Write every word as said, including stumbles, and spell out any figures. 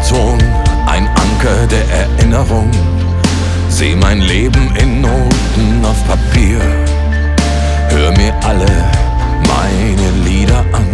Ton, ein Anker der Erinnerung. Seh mein Leben in Noten auf Papier. Hör mir alle meine Lieder an.